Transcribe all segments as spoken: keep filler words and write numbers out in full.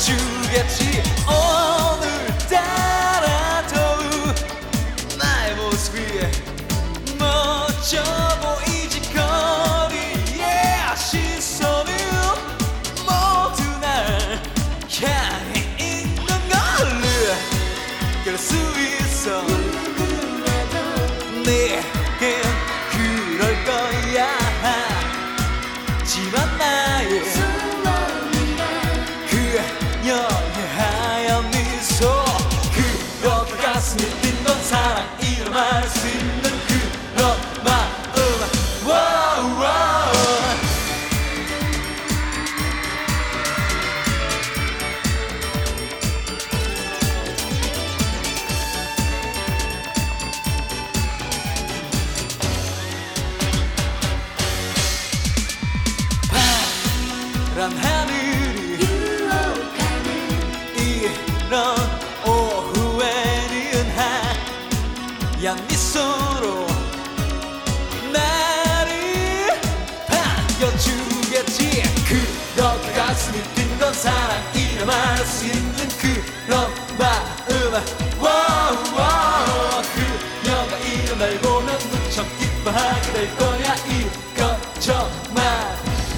반겨주겠지. 오늘따라 더욱 나의 모습이 멋져 보이지. 거리의 시선은 모두 날 향해 있는 걸로 깰 수 있어. 내겐 그럴 거야. 지만 나의 그녀의 하얀 미소, 그렇게 가슴이 뛴 건 사랑 이름 알 수 있는 그런 마음. 와우, 와우. 파란 하늘이 유혹하는 이런 오후에는 하얀 미소로 나를 반겨주겠지. 그렇게 가슴이 뛴 건 사랑 이름 알 수 있는 그런 마음. 와우, 와우. 그녀가 이런 날 보면 무척 기뻐하게 될 거야. 이건 정말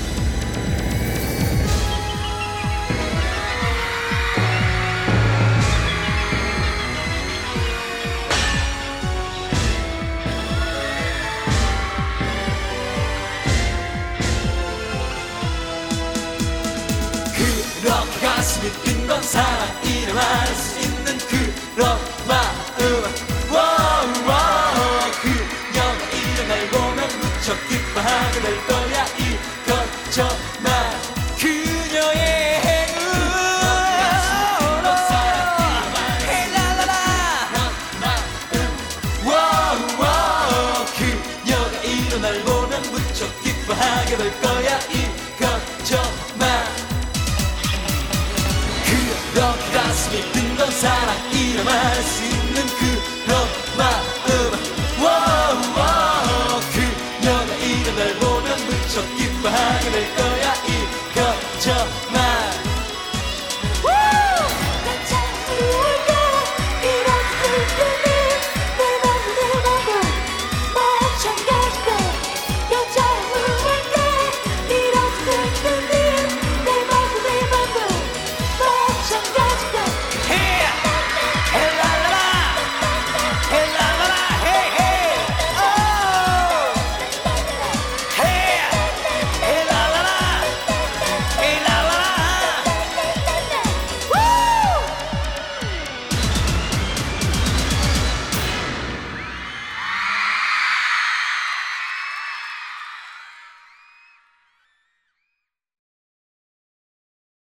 그렇게 가슴이 뛴 건 사랑 이름 알 수 있는 그런 마음. 와우, 와우. 그녀가 이런 날 보면 무척 기뻐하게 될 거야. 이건 정말 그녀의 행운. 와우, 와우. 그녀가 이런 날 보면 무척 기뻐하게 될 거야. 이건 정말 그렇게 가슴이 뛴 건 사랑 이름 알 수 있는 그런 마음. 와우, 와우. 그녀가 이런 날 보면 무척 기뻐하게 될 거야.